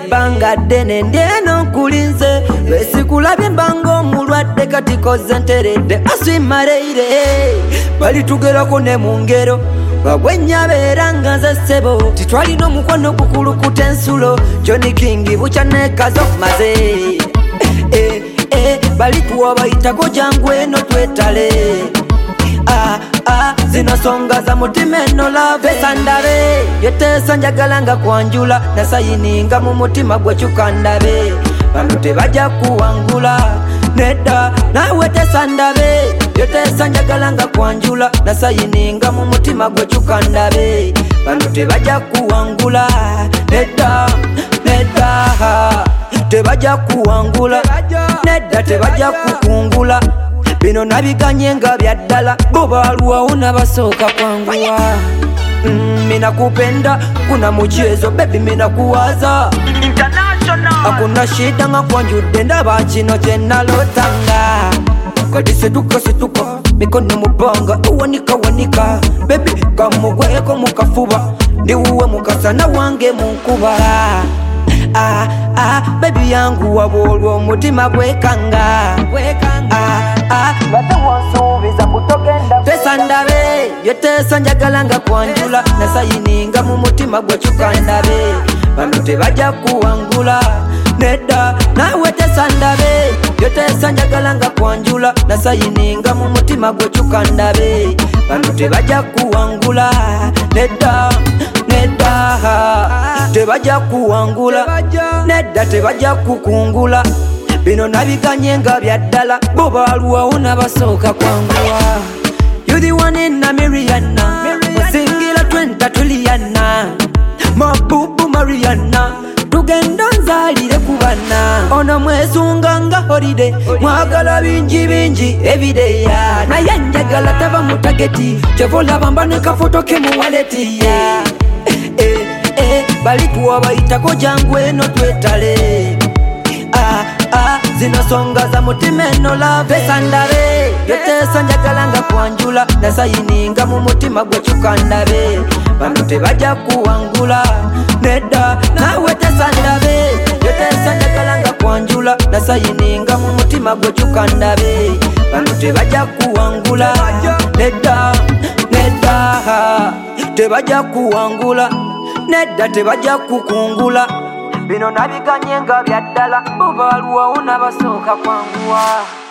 ebbanga ddene ndyeno nkulinze lwesikulabye mbanga omulwadde kati koze nteredde aswimareire balitugerako ne mu ngero bagwenyabeera nga nze ssebo titwalina omukwano gukulukuta ensulo Johnny King bukya nekazo maze balituwa bayitako jangu eno twetale zino songa za mutima eno lave sandabe yeteesa njagala nga kwanjula nasayininga mu mutima gwekyuka ndabe bano tebajja kuwangula nedda nawe tesandabe yeteesa njagala nga kwanjula nasayininga mu mutima gwekyuka ndabe bano tebajja kuwangula nedda tebajja kuwangula nedda tebajja kukungula bino nabiganye nga byaddala bo baluwawo nabasooka kwanguwa mina kupenda kuna muchezo baby mina kuwaza hakuna shida nga kwanjudde ndaba kino kyenalotanga kati setuka mikono mubanga wanika baby kamugweko mukafuba ndiwuwe mukasana wange munkuba baby yangu wabolwa omutima gwekanga tesandabe yeteesa njagala nga kwanjula nasayininga mu mutima gwekyuka ndabe bano tebajja kuwangula nedda nawe tesandabe yeteesa njagala nga kwanjula nasayininga mu mutima gwekyuka ndabe bano tebajja kuwangula nedda tebajja kuwangula nedda tebajja kukungula bino nabiganye nga byaddala bo baluwawo nabasooka kwanguwa You the one in a Mariana musingira twenta tuliyana mabubu Mariana tugenda nzalire kubana ono mwesunganga holiday mwagala bingi everyday naye njagala taba mu tageti kyevolaba mba ne kafoto ke mu waleti balituwa bayitako jangu eno twetale zino songa za mutima eno lave sandabe yeteesa njagala nga kwanjula nasayininga mu mutima gwekyuka ndabe bano tebajja kuwangula nedda nawe tesandabe yeteesa njagala nga kwanjula nasayininga mu mutima gwekyuka ndabe bano tebajja kuwangula nedda tebajja kuwangula nedda tebajja kukungula bino nabiganye nga byaddala bo baluwawo nabasooka kwanguwa